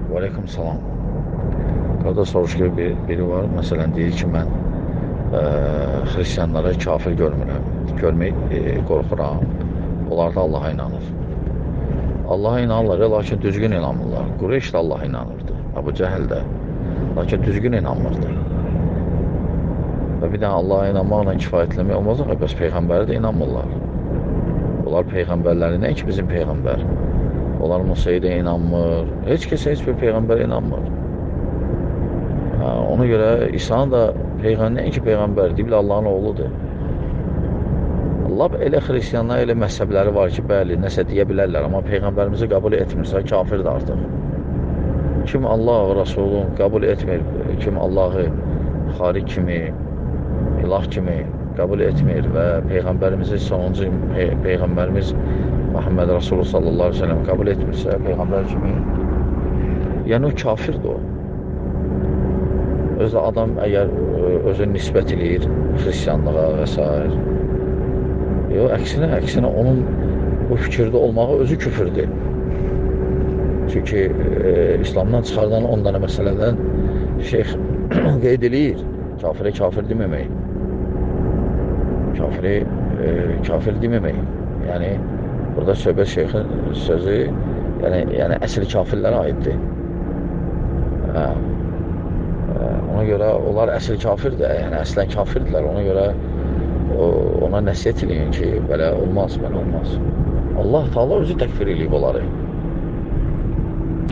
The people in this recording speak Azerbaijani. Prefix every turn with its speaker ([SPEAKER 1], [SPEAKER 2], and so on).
[SPEAKER 1] Və aleyküm salam. Qardaş soruşur ki, biri var, məsələn, deyir ki, mən xristiyanlara kafir görmürəm, qorxuram. Onlar da Allaha inanır. Allaha inanırlar, lakin düzgün inanmırlar. Qureyş də Allaha inanırdı, Əbu Cəhəl də. Lakin düzgün inanmırdı. Və bir dənə Allaha inanmaqla kifayətləmək olmaz, bəs Peyğəmbəri də inanmırlar. Onlar Peyğəmbərləri nə ki bizim Peyğəmbər? Onlar Musa'ya da inanmır. Heç kəsə heç bir Peyğəmbərə inanmır. Ona görə İsa'nın da nəinki Peyğəmbər deyil, Allahın oğludur. Allah elə xristiyanlar, elə məhzəbləri var ki, bəli, nəsə deyə bilərlər, amma Peyğəmbərimizi qəbul etmirsə, kafirdir artıq. Kim Allah Rasulun qəbul etmir, kim Allahı xaliq kimi, ilah kimi qəbul etmir və Peyğəmbərimizi sonuncu Peyğəmbərimiz Muhammed Rasulullah sallallahu aleyhi ve sellem qəbul etmirsə, Peyğəmbər kimi, yəni o kafirdir o. Özü adam əgər özünü nisbət edir xristiyanlığa və s. Yox, əksinə onun bu fikirdə olmağı özü küfürdür. Çünki İslamdan çıxardan 10 dənə məsələdən şeyx qeyd edir, kafirə kafir deməmək. Kafir deməmək. Yəni, burada söhbət şeyxin sözü, yəni əsl kafirlərə aiddir. Ona görə onlar əsl kafirdir, yəni əslən kafirdirlər. Ona görə ona nəsiyyət eləyin ki, belə olmaz, belə olmaz. Allah Teala özü təkfir eləyib onları.